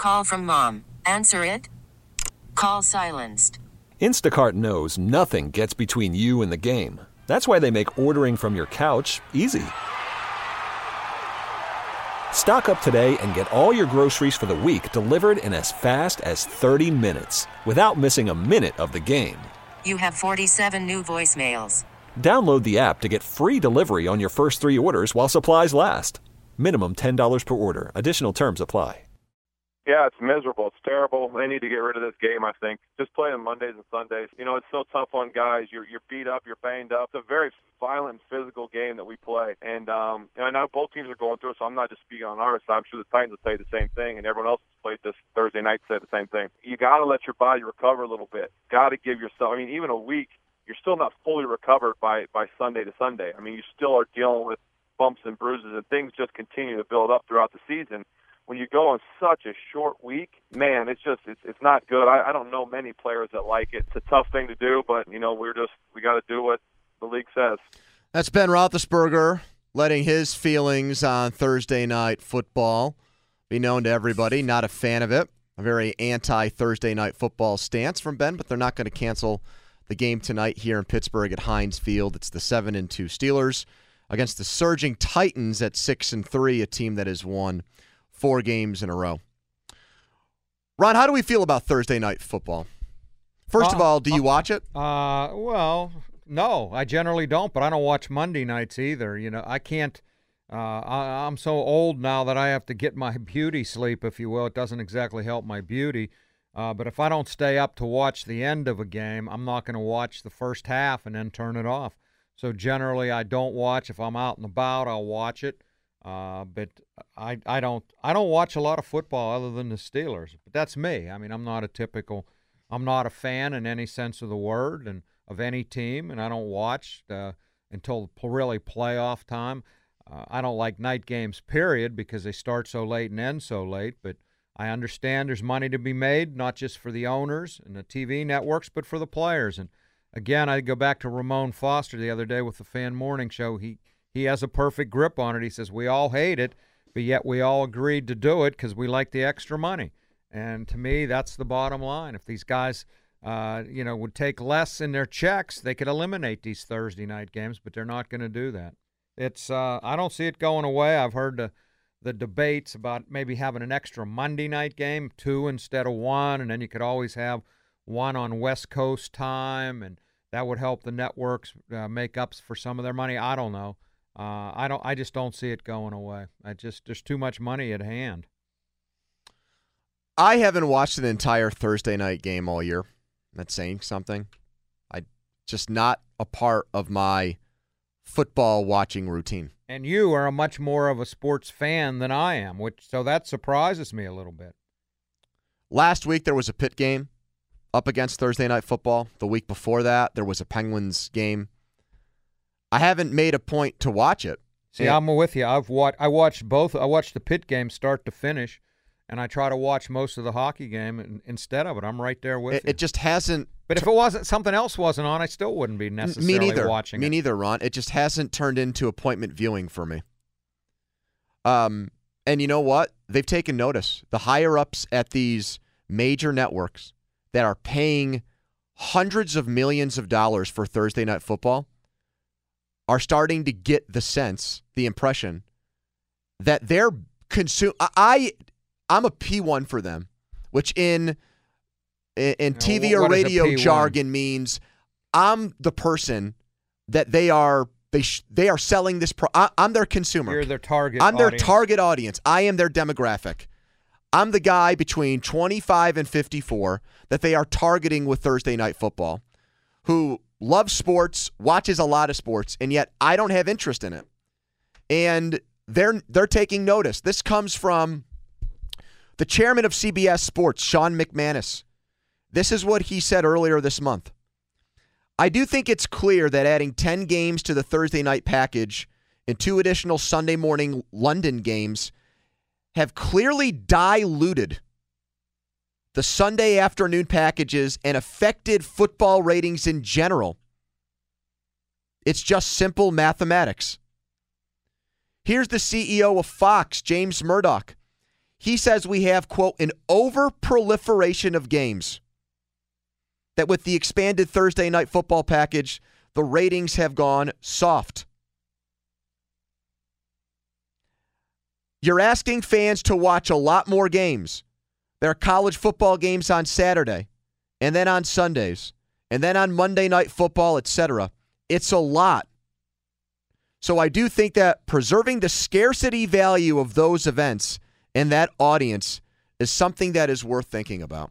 Call from mom. Answer it. Call silenced. Instacart knows nothing gets between you and the game. That's why they make ordering from your couch easy. Stock up today and get all your groceries for the week delivered in as fast as 30 minutes without missing a minute of the game. You have 47 new voicemails. Download the app to get free delivery on your first 3 orders while supplies last. Minimum $10 per order. Additional terms apply. Yeah, it's miserable. It's terrible. They need to get rid of this game, I think. Just play on Mondays and Sundays. You know, it's so tough on guys. You're beat up. You're banged up. It's a very violent, physical game that we play. And I know both teams are going through it, so I'm not just speaking on our side. I'm sure the Titans will say the same thing, and everyone else who's played this Thursday night said the same thing. You got to let your body recover a little bit. Got to give yourself, I mean, even a week, you're still not fully recovered by Sunday to Sunday. I mean, you still are dealing with bumps and bruises, and things just continue to build up throughout the season. When you go on such a short week, man, it's not good. I don't know many players that like it. It's a tough thing to do, but we got to do what the league says. That's Ben Roethlisberger letting his feelings on Thursday Night Football be known to everybody. Not a fan of it. A very anti-Thursday Night Football stance from Ben, but they're not going to cancel the game tonight here in Pittsburgh at Heinz Field. It's the 7-2 Steelers against the surging Titans at 6-3, a team that has won 4 games in a row. Ron, how do we feel about Thursday Night Football? First of all, do you watch it? Well, no, I generally don't, but I don't watch Monday nights either. You know, I can't. I'm so old now that I have to get my beauty sleep, if you will. It doesn't exactly help my beauty. But if I don't stay up to watch the end of a game, I'm not going to watch the first half and then turn it off. So generally, I don't watch. If I'm out and about, I'll watch it. But I don't watch a lot of football other than the Steelers. But that's me. I mean, I'm not a fan in any sense of the word and of any team, and I don't watch until really playoff time. I don't like night games, period, because they start so late and end so late. But I understand there's money to be made, not just for the owners and the TV networks, but for the players. And again, I go back to Ramon Foster the other day with the Fan Morning Show. He has a perfect grip on it. He says, we all hate it, but yet we all agreed to do it because we like the extra money. And to me, that's the bottom line. If these guys, would take less in their checks, they could eliminate these Thursday night games, but they're not going to do that. I don't see it going away. I've heard the debates about maybe having an extra Monday night game, 2 instead of 1, and then you could always have 1 on West Coast time, and that would help the networks make up for some of their money. I don't know. I just don't see it going away. There's too much money at hand. I haven't watched an entire Thursday night game all year. That's saying something. Just not a part of my football watching routine. And you are much more of a sports fan than I am, so that surprises me a little bit. Last week there was a Pitt game up against Thursday Night Football. The week before that there was a Penguins game. I haven't made a point to watch it. See, I'm with you. I watched both. I watched the Pitt game start to finish, and I try to watch most of the hockey game instead of it. I'm right there with you. It just hasn't. But if it wasn't, something else wasn't on, I still wouldn't be necessarily watching it. Me neither, Ron. It just hasn't turned into appointment viewing for me. And you know what? They've taken notice. The higher-ups at these major networks that are paying hundreds of millions of dollars for Thursday Night Football are starting to get the sense, the impression, that they're I'm a P1 for them, which in TV or radio jargon means I'm the person that they are selling this. I'm their consumer. You're their target I'm audience. their target audience. I am their demographic. I'm the guy between 25 and 54 that they are targeting with Thursday Night Football, who loves sports, watches a lot of sports, and yet I don't have interest in it. And they're taking notice. This comes from the chairman of CBS Sports, Sean McManus. This is what he said earlier this month. I do think it's clear that adding 10 games to the Thursday night package and 2 additional Sunday morning London games have clearly diluted the Sunday afternoon packages and affected football ratings in general. It's just simple mathematics. Here's the CEO of Fox, James Murdoch. He says we have, quote, an over-proliferation of games. That with the expanded Thursday night football package, the ratings have gone soft. You're asking fans to watch a lot more games. There are college football games on Saturday, and then on Sundays, and then on Monday Night Football, etc. It's a lot. So I do think that preserving the scarcity value of those events and that audience is something that is worth thinking about.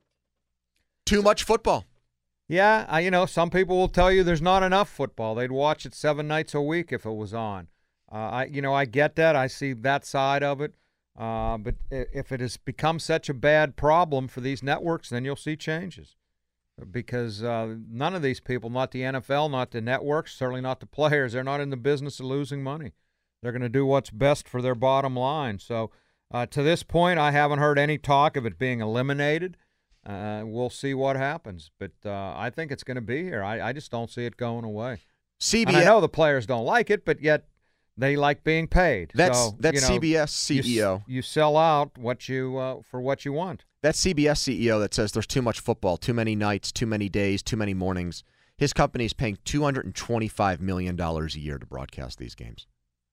Too much football. Yeah, some people will tell you there's not enough football. They'd watch it 7 nights a week if it was on. I get that. I see that side of it. But if it has become such a bad problem for these networks, then you'll see changes. Because none of these people, not the NFL, not the networks, certainly not the players, they're not in the business of losing money. They're going to do what's best for their bottom line. So to this point, I haven't heard any talk of it being eliminated. We'll see what happens. But I think it's going to be here. I just don't see it going away. CBS. And I know the players don't like it, but yet they like being paid. That's CBS CEO. You sell out for what you want. That CBS CEO that says there's too much football, too many nights, too many days, too many mornings. His company is paying $225 million a year to broadcast these games.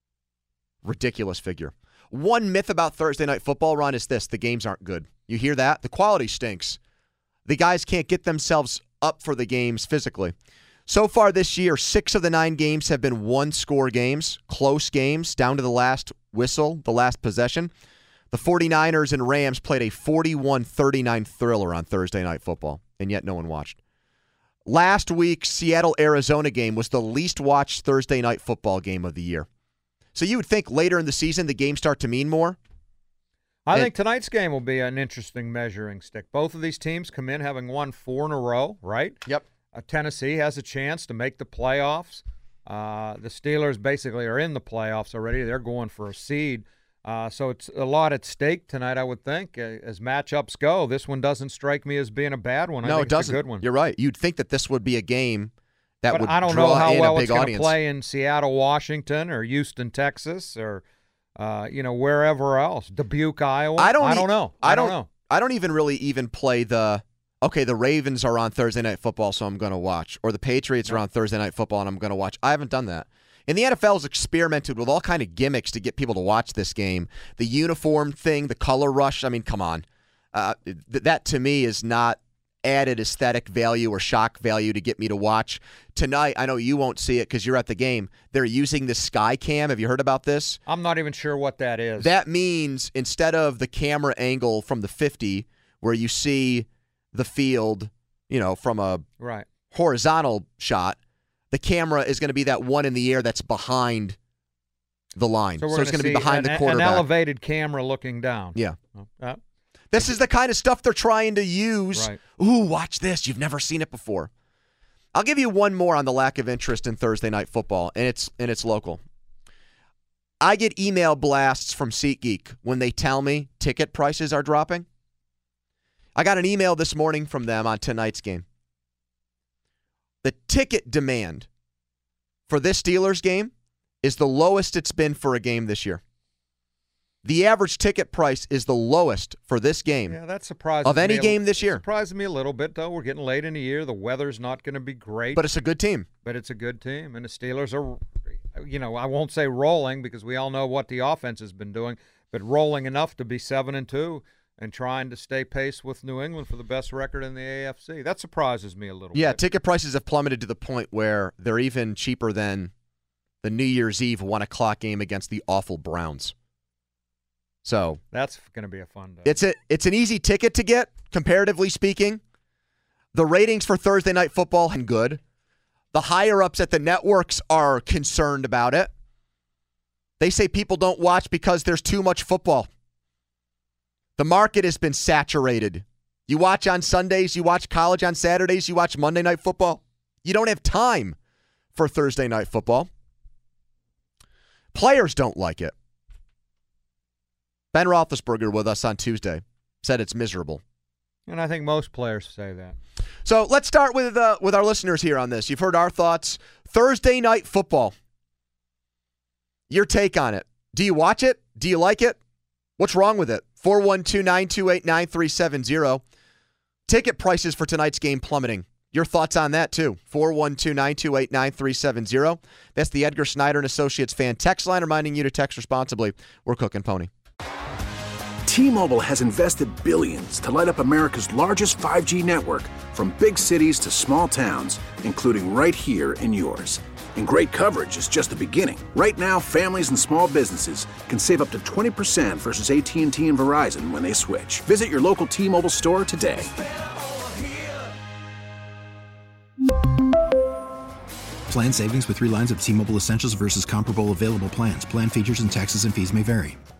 Ridiculous figure. One myth about Thursday Night Football, Ron, is this: the games aren't good. You hear that? The quality stinks. The guys can't get themselves up for the games physically. So far this year, 6 of the 9 games have been one-score games, close games, down to the last whistle, the last possession. The 49ers and Rams played a 41-39 thriller on Thursday Night Football, and yet no one watched. Last week's Seattle-Arizona game was the least watched Thursday Night Football game of the year. So you would think later in the season the games start to mean more? I think tonight's game will be an interesting measuring stick. Both of these teams come in having won 4 in a row, right? Yep. Tennessee has a chance to make the playoffs. The Steelers basically are in the playoffs already. They're going for a seed. So it's a lot at stake tonight, I would think. As matchups go, this one doesn't strike me as being a bad one. I think it doesn't. It's a good one. You're right. You'd think that this would be a game that would I don't draw know how in well a big it's going to audience. play in Seattle, Washington, or Houston, Texas, or wherever else. Dubuque, Iowa. I don't know. I don't know. I don't even play the Ravens are on Thursday Night Football, so I'm going to watch. Or the Patriots are on Thursday Night Football, and I'm going to watch. I haven't done that. And the NFL has experimented with all kind of gimmicks to get people to watch this game. The uniform thing, the color rush. I mean, come on. That to me is not added aesthetic value or shock value to get me to watch. Tonight, I know you won't see it because you're at the game. They're using the Sky Cam. Have you heard about this? I'm not even sure what that is. That means instead of the camera angle from the 50 where you see the field, from a horizontal shot, the camera is going to be that one in the air that's behind the line. So it's going to be behind the quarterback. An elevated camera looking down. Yeah. This is the kind of stuff they're trying to use. Right. Ooh, watch this. You've never seen it before. I'll give you one more on the lack of interest in Thursday Night Football, and it's local. I get email blasts from SeatGeek when they tell me ticket prices are dropping. I got an email this morning from them on tonight's game. The ticket demand for this Steelers game is the lowest it's been for a game this year. The average ticket price is the lowest for this game. Yeah, that surprises of any me game this year. Surprises me a little bit, though. We're getting late in the year. The weather's not going to be great. But it's a good team. And the Steelers are, I won't say rolling because we all know what the offense has been doing, but rolling enough to be 7-2 and trying to stay pace with New England for the best record in the AFC. That surprises me a little bit. Yeah, ticket prices have plummeted to the point where they're even cheaper than the New Year's Eve 1 o'clock game against the awful Browns. So that's going to be a fun day. It's an easy ticket to get, comparatively speaking. The ratings for Thursday Night Football are good. The higher-ups at the networks are concerned about it. They say people don't watch because there's too much football. The market has been saturated. You watch on Sundays, you watch college on Saturdays, you watch Monday Night Football. You don't have time for Thursday Night Football. Players don't like it. Ben Roethlisberger with us on Tuesday said it's miserable. And I think most players say that. So let's start with our listeners here on this. You've heard our thoughts. Thursday Night Football. Your take on it. Do you watch it? Do you like it? What's wrong with it? 412-928-9370. Ticket prices for tonight's game plummeting. Your thoughts on that, too. 412-928-9370. That's the Edgar Snyder & Associates fan text line, reminding you to text responsibly. We're cooking pony. T-Mobile has invested billions to light up America's largest 5G network, from big cities to small towns, including right here in yours. And great coverage is just the beginning. Right now, families and small businesses can save up to 20% versus AT&T and Verizon when they switch. Visit your local T-Mobile store today. Plan savings with 3 lines of T-Mobile Essentials versus comparable available plans. Plan features and taxes and fees may vary.